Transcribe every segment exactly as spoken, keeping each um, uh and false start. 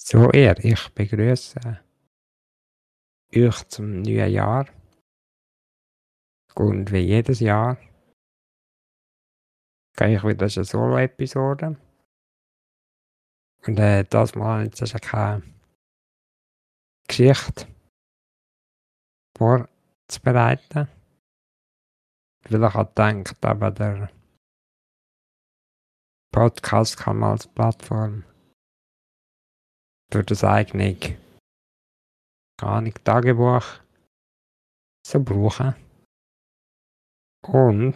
So, ihr, ich begrüße euch zum neuen Jahr. Und wie jedes Jahr gehe ich wieder eine Solo-Episode. Und äh, das Mal jetzt ist keine Geschichte vorzubereiten. Weil ich habe gedacht, aber der Podcast kann man als Plattform für das eigene, keine Ahnung, Tagebuch so brauchen. Und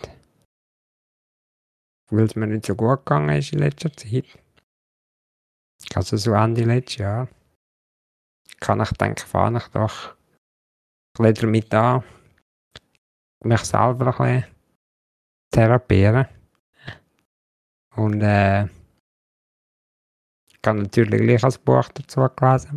weil es mir nicht so gut gegangen ist in letzter Zeit, also so Ende letztes Jahr, kann ich denken, fange ich doch ein bisschen damit an, mich selber ein bisschen therapieren. Und äh, ich habe natürlich gleich ein Buch dazu gelesen.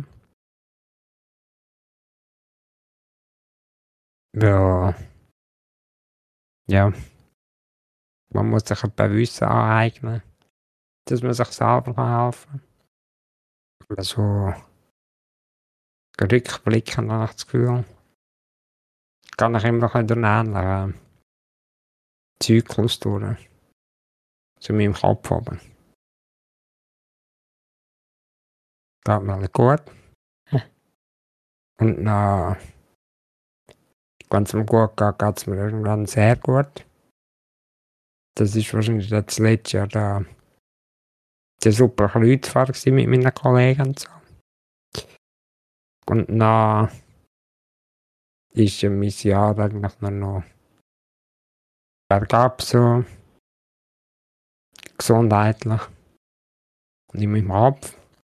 Weil, ja, man muss sich ein paar Wissen aneignen, dass man sich selber helfen kann. Also, rückblickend habe ich das Gefühl, kann ich immer noch durch einen ähnlichen Zyklus durch. Zu meinem Kopf oben. Geht mir alle gut. Und dann, wenn es mir gut geht, geht es mir irgendwann sehr gut. Das ist wahrscheinlich das letzte Jahr da der super Kreuzfahrt mit meinen Kollegen und so. Und dann ist ja mein Jahr eigentlich nur noch bergab so, gesundheitlich, nicht mit dem Kopf.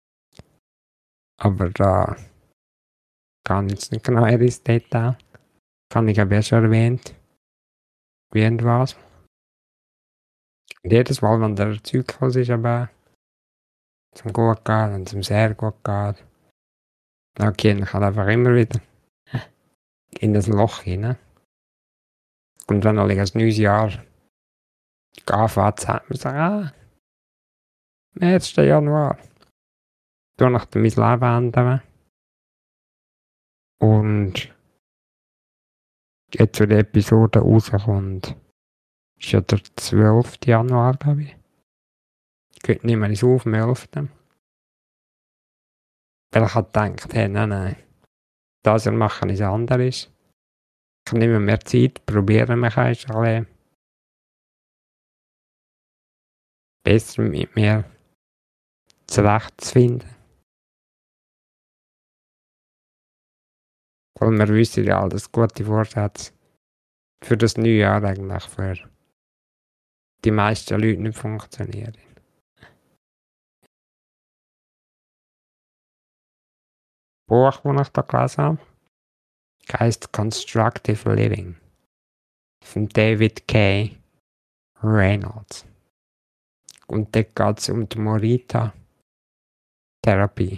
Aber da kann ich jetzt nicht genau ins Detail. Kann ich aber schon erwähnt. Irgendwas. Und jedes Mal, wenn der Zyklus ist, aber zum gut geht und zum sehr gut geht, dann gehe ich halt einfach immer wieder in das Loch hinein. Und wenn ich ein neues Jahr anfängt, sagt man so, ah, am ersten Januar, da nach mein Leben ändern. Und jetzt, wo die Episode rauskommt, ist ja der zwölfte Januar, glaube ich. Geht nicht mehr ins auf, am elften Weil ich halt gedacht, hey, nein, nein, das Jahr machen ist anderes. Ich nehme mehr Zeit, probiere mich ein bisschen besser mit mir zurechtzufinden. Weil wir wissen ja, dass gute Vorsätze für das neue Jahr eigentlich für die meisten Leute nicht funktionieren. Das Buch, das ich da gelesen habe, heisst Constructive Living von David K. Reynolds. Und dort geht es um die Morita-Therapie.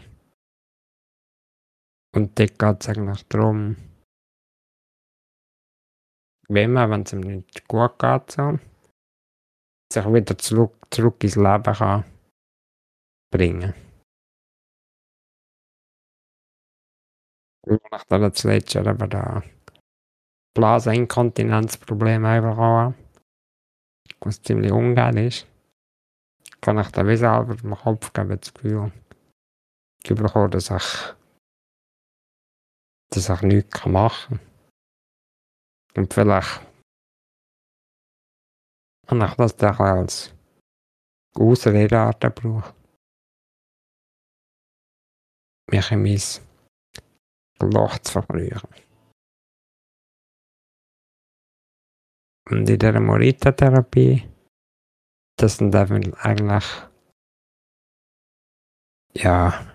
Und dort geht es eigentlich darum, wenn man, wenn es ihm nicht gut geht, so, sich wieder zurück, zurück ins Leben kann bringen. Und nach der letzten Jahr aber da Blaseninkontinenzprobleme einfach auch, was ziemlich ungeil ist, kann ich da wie selber im Kopf geben, das Gefühl, ich bekomme, dass ich, dass ich nichts machen kann. Und vielleicht habe ich das dann als Ausredeart gebraucht, mich in mein Loch zu verkriechen. Und in dieser Morita-Therapie, das sind eigentlich, ja,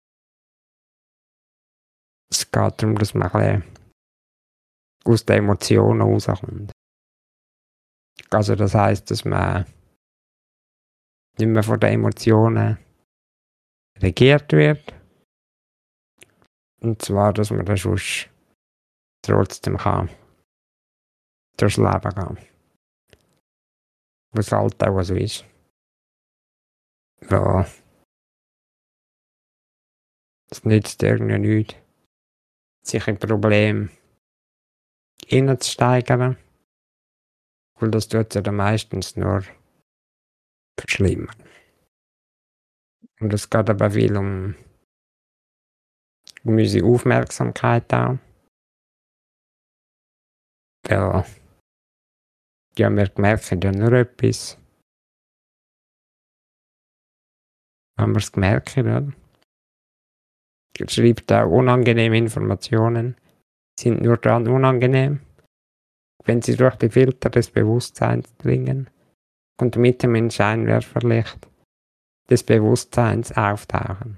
es geht darum, dass man ein bisschen aus den Emotionen rauskommt. Also das heisst, dass man nicht mehr von den Emotionen regiert wird. Und zwar, dass man dann sonst trotzdem kann durchs Leben gehen. Was halt auch so ist. Ja. Es nützt irgendwie nichts, sich in Probleme hineinzusteigern, weil das tut ja dann meistens nur verschlimmern. Und es geht aber viel um, um unsere Aufmerksamkeit auch. Weil, ja, wir merken ja nur etwas, wenn wir es merken, oder? Er schreibt auch, unangenehme Informationen sind nur dann unangenehm, wenn sie durch die Filter des Bewusstseins dringen und mit dem Scheinwerferlicht des Bewusstseins auftauchen.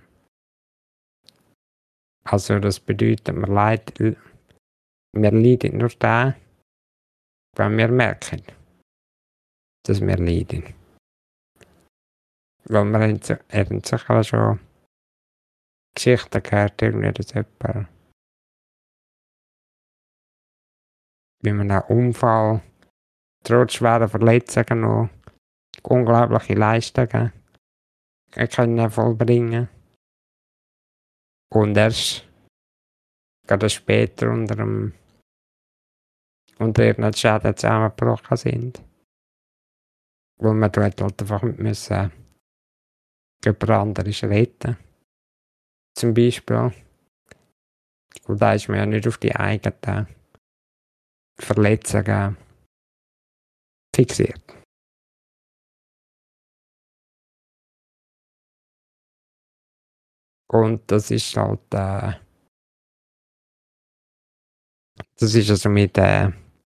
Also das bedeutet, wir leiden, wir leiden nur da, wenn wir merken, dass wir leiden. Weil wir haben sicher schon Geschichten gehört, irgendwie, dass jemand bei einem Unfall trotz schwerer Verletzungen noch unglaubliche Leistungen können vollbringen. Und erst gerade später unter dem unter ihren Schäden zusammengebrochen sind. Weil man dort halt einfach müssen jemand anderes retten. Zum Beispiel. Und da ist man ja nicht auf die eigenen Verletzungen fixiert. Und das ist halt, äh, das ist also mit, äh,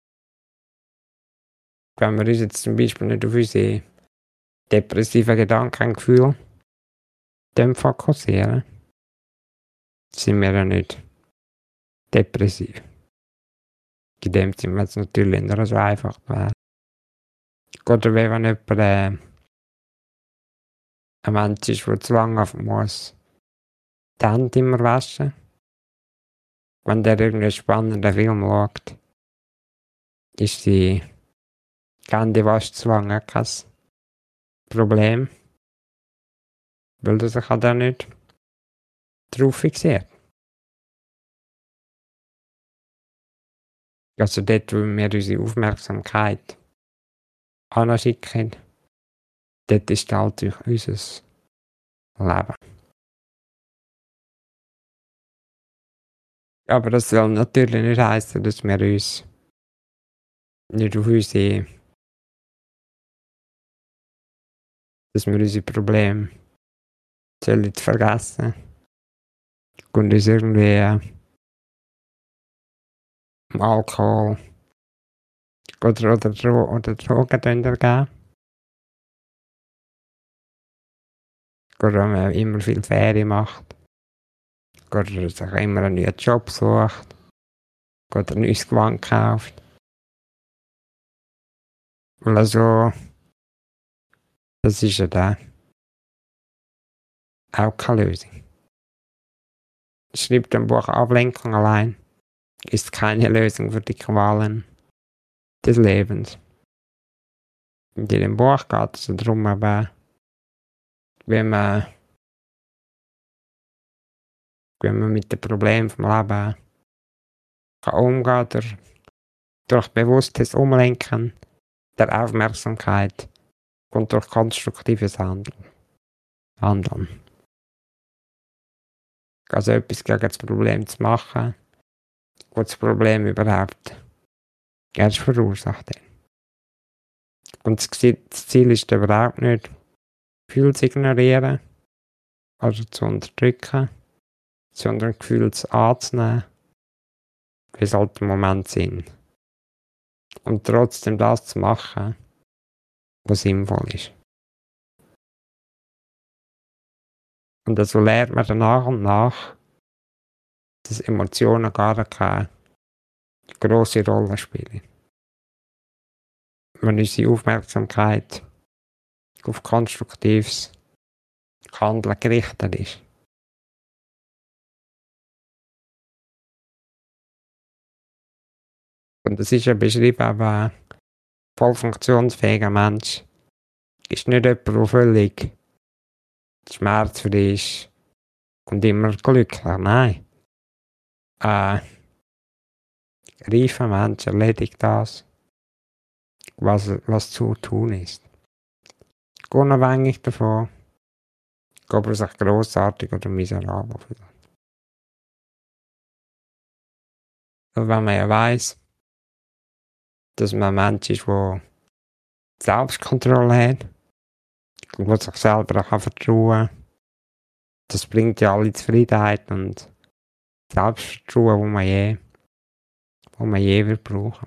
wenn wir uns jetzt zum Beispiel nicht auf unsere depressiven Gedankengefühle fokussieren, sind wir ja nicht depressiv. In dem sind wir jetzt natürlich nicht so einfach wäre. Oder wenn jemand äh, ein Mensch ist, der zu lange auf muss, die Hände immer waschen. Wenn der irgendwie einen spannenden Film schaut, ist die Händewaschzwang kein Problem. Weil er sich halt auch nicht drauf fixiert. Also dort, wo wir unsere Aufmerksamkeit anschicken, dort ist halt durch unser Leben. Aber das soll natürlich nicht heißen, dass wir uns nicht auf unsere, dass wir unsere Probleme sollen vergessen und uns irgendwie äh, Alkohol oder, oder, Dro oder Drogen ergeben. Oder wenn man immer viel Ferien macht. Oder sich immer einen neuen Job sucht. Oder ein neues Gewand kauft. Also, das ist ja da auch keine Lösung. Schreibt im Buch Ablenkung allein ist keine Lösung für die Qualen des Lebens. In dem Buch geht es darum, aber wenn man, wenn man mit den Problemen vom Leben kann umgehen oder durch bewusstes Umlenken der Aufmerksamkeit und durch konstruktives Handeln. Handeln. Also etwas gegen das Problem zu machen, wo das Problem überhaupt erst verursacht hat. Und das Ziel ist überhaupt nicht, Gefühle zu ignorieren, also zu unterdrücken, sondern Gefühle anzunehmen, wie es halt im Moment sind. Und trotzdem das zu machen, was sinnvoll ist. Und also lernt man dann nach und nach, dass Emotionen gar keine grosse Rolle spielen. Wenn unsere Aufmerksamkeit auf konstruktives Handeln gerichtet ist. Und das ist ja beschrieben, aber ein voll funktionsfähiger Mensch ist nicht jemand, der völlig schmerzfrei ist, und immer glücklich. Nein. Äh, reifer Mensch erledigt das, was, was zu tun ist. Unabhängig davon, ob er sich grossartig oder miserabel fühlt. Und wenn man ja weiss, dass man ein Mensch ist, der Selbstkontrolle hat und der sich selber auch vertrauen kann, das bringt ja alle Zufriedenheit und Selbstvertrauen, wo man je, wo man je wird brauchen.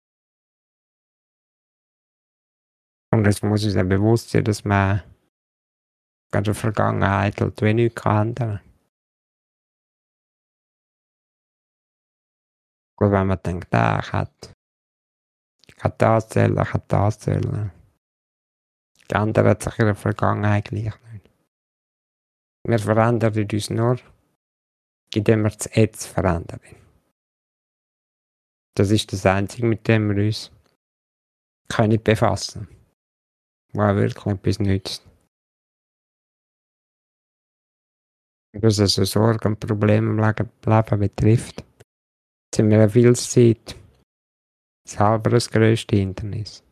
Und es muss uns ja bewusst sein, dass man in der Vergangenheit halt wenig ändern kann. Und wenn man denkt, ah, ich hätte, ich hätte das zählen, ich hätte das zählen. Geändert sich in der Vergangenheit gleich nicht. Wir verändern uns nur, indem wir das Jetzt verändern. Das ist das Einzige, mit dem wir uns können befassen können. Was wirklich etwas nützt. Was also Sorgen und Probleme im Leben betrifft, sind wir eine viel Zeit selber das grösste Hindernis.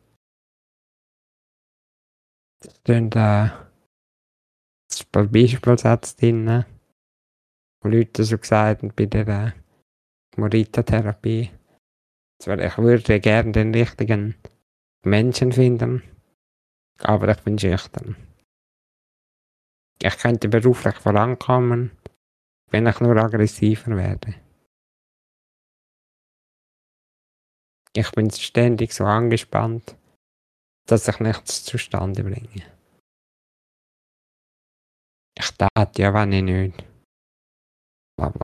Da stehen äh, ein paar Beispielsätze drin, wo Leute so gesagt haben bei der äh, Morita-Therapie. Zwar, ich würde gerne den richtigen Menschen finden, aber ich bin schüchtern. Ich könnte beruflich vorankommen, wenn ich nur aggressiver werde. Ich bin ständig so angespannt, dass ich nichts zustande bringe. Ich tat ja, wenn ich nicht. Aber,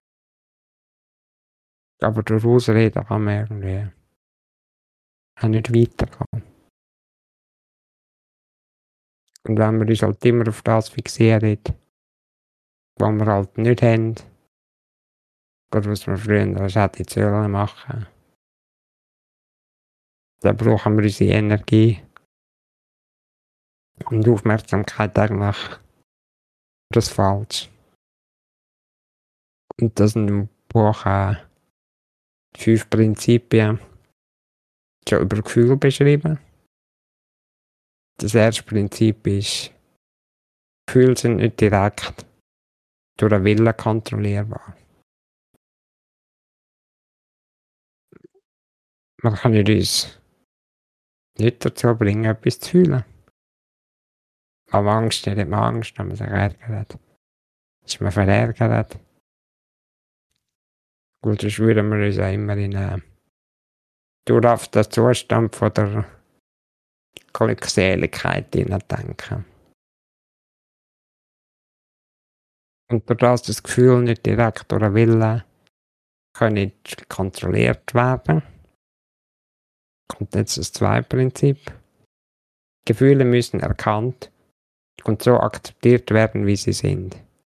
aber durch Ausreden kann man irgendwie auch nicht weiterkommen. Und wenn wir uns halt immer auf das fixieren, was wir halt nicht haben, oder was wir früher als hätte sollen machen, dann brauchen wir unsere Energie und Aufmerksamkeit eigentlich das falsch. Und das sind im Buch äh, fünf Prinzipien schon über Gefühl beschrieben. Das erste Prinzip ist, Gefühle sind nicht direkt durch den Willen kontrollierbar. Man kann nicht uns nicht dazu bringen, etwas zu fühlen. Am Angst hat man Angst, wenn man sich ärgert. Ist man verärgert. Gut, sonst würden wir uns ja immer in einen dauerhaften Zustand von der Glückseligkeit denken. Und durch das das Gefühl nicht direkt durch den Willen kann nicht kontrolliert werden, kommt jetzt das zweite Prinzip. Gefühle müssen erkannt und so akzeptiert werden, wie sie sind.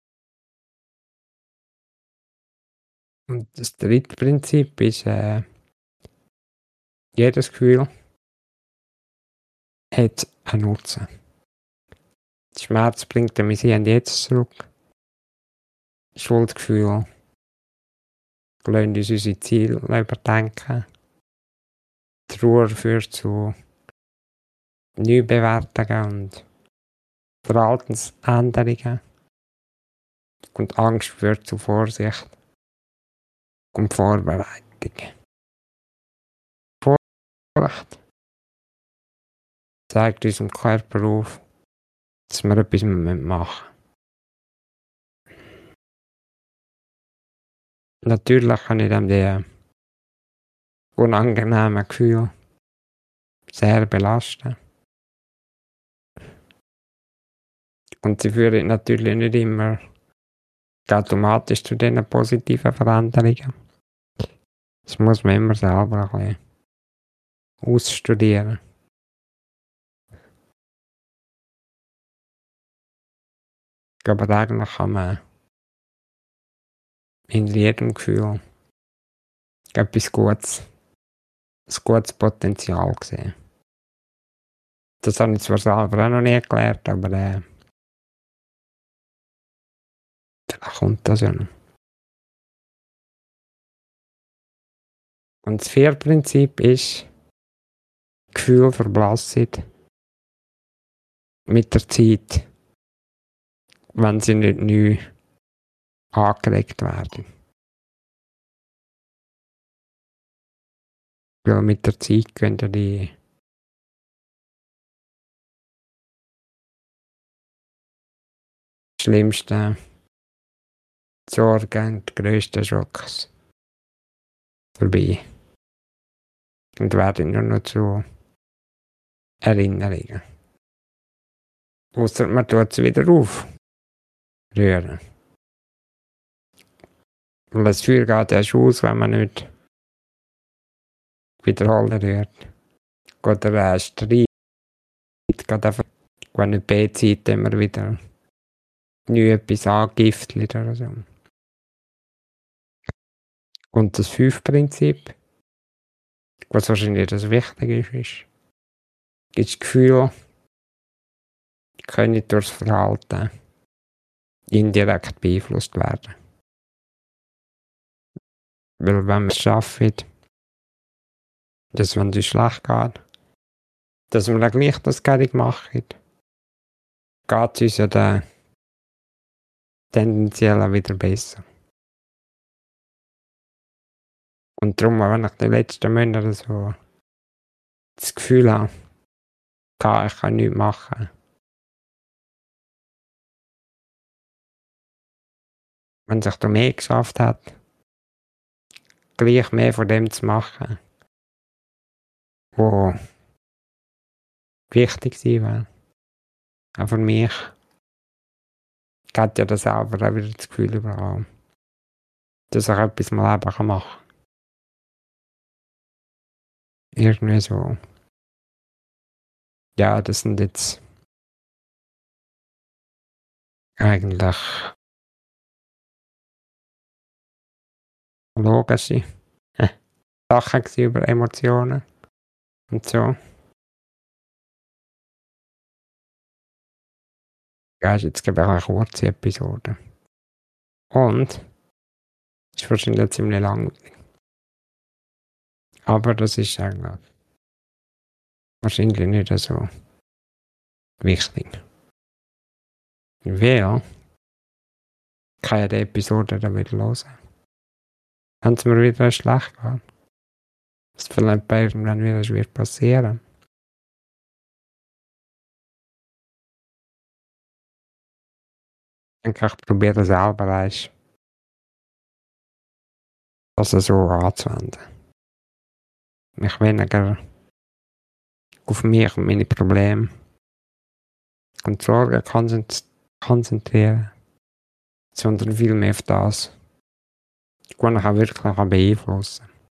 Und das dritte Prinzip ist, äh, jedes Gefühl hat einen Nutzen. Der Schmerz bringt mich hier und jetzt zurück. Schuldgefühl lassen uns unsere Ziele überdenken. Trauer führt zu Neubewertungen und Verhaltensänderungen. Und Angst führt zu Vorsicht und Vorbereitung. Vorsicht zeigt unserem Körper auf, dass wir etwas machen müssen. Natürlich kann ich dann die unangenehmen Gefühle sehr belasten. Und sie führen natürlich nicht immer automatisch zu diesen positiven Veränderungen. Das muss man immer selber ein bisschen ausstudieren. Aber eigentlich kann man in jedem Gefühl etwas Gutes, ein gutes Potenzial sehen. Das habe ich zwar selber auch noch nie gelernt, aber äh, Da kommt das ja noch. Und das vierte Prinzip ist, Gefühl verblassen mit der Zeit, wenn sie nicht neu angelegt werden. Weil mit der Zeit gehen ja die schlimmsten Sorgen und grössten Schocks vorbei. Und werden nur noch zu Erinnerungen. Ausser man tut es wieder aufrühren. Und das Feuer geht erst aus, wenn man nicht wiederholen rührt. Oder äh, Streit geht einfach, wenn nicht beide Seiten immer wieder neu etwas angiftet oder so. Und das fünfte Prinzip, was wahrscheinlich das Wichtige ist, ist, das Gefühl, können durch das Verhalten indirekt beeinflusst werden. Weil wenn man es schafft, dass wenn es schlecht geht, dass wir dann gleich das Geld machen, geht es uns ja dann tendenziell auch wieder besser. Und darum, wenn ich die letzten Monate so das Gefühl habe, ich kann nichts machen. Wenn sich da mehr geschafft hat, gleich mehr von dem zu machen, wo wichtig sein wäre. Auch für mich geht ja das selber auch wieder das Gefühl überall, dass ich etwas mal eben machen kann. Irgendwie so. Ja, das sind jetzt eigentlich logische Sachen über Emotionen und so. Ja, ist jetzt glaube ich eine kurze Episode. Und ist wahrscheinlich ziemlich langweilig. Aber das ist eigentlich wahrscheinlich nicht so wichtig. Weil ich kann ja die Episode dann wieder hören. Wenn es mir wieder schlecht geht. Was vielleicht bei irgendwann wieder wird passieren. Ich denke, ich probiere selber eins, das so anzuwenden. Mich weniger auf mich und meine Probleme und Sorgen konzentrieren, sondern viel mehr auf das, was ich auch wirklich beeinflussen kann.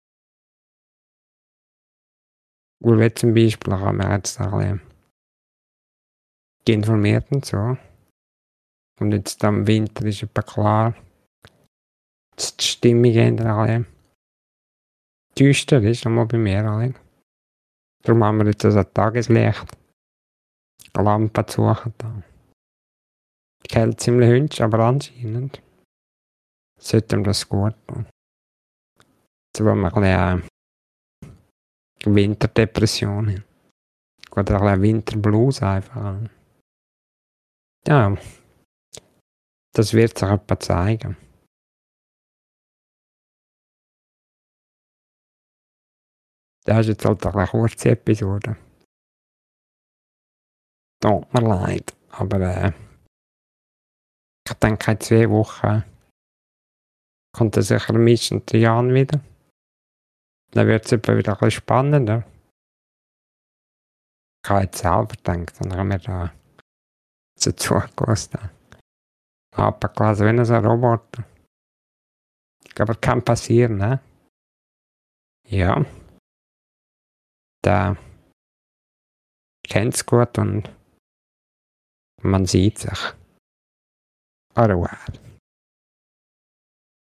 Und wie zum Beispiel haben wir jetzt ein bisschen informiert und so. Und jetzt am Winter ist etwa klar, dass die Stimmung ein düster ist, einmal bei mir alle. Darum haben wir jetzt also Tageslicht, eine Lampe zu suchen. Die Kälte ziemlich hübsch, aber anscheinend sollte ihm das gut tun. So, wenn wir ein bisschen äh, Winterdepression haben. Oder ein bisschen Winterblues einfach. Ja, das wird sich etwa zeigen. Das ist jetzt halt eine kurze Episode. Tut mir leid, aber äh, ich denke, in zwei Wochen kommt er sicher meistens der Jan wieder. Dann wird es etwa wieder ein bisschen spannender. Ich habe jetzt selber gedacht, dann haben wir da so zugelassen. Abgelesen wie ein Roboter. Aber kann passieren, ne? Ja. Der kennt es gut und man sieht sich. Au revoir.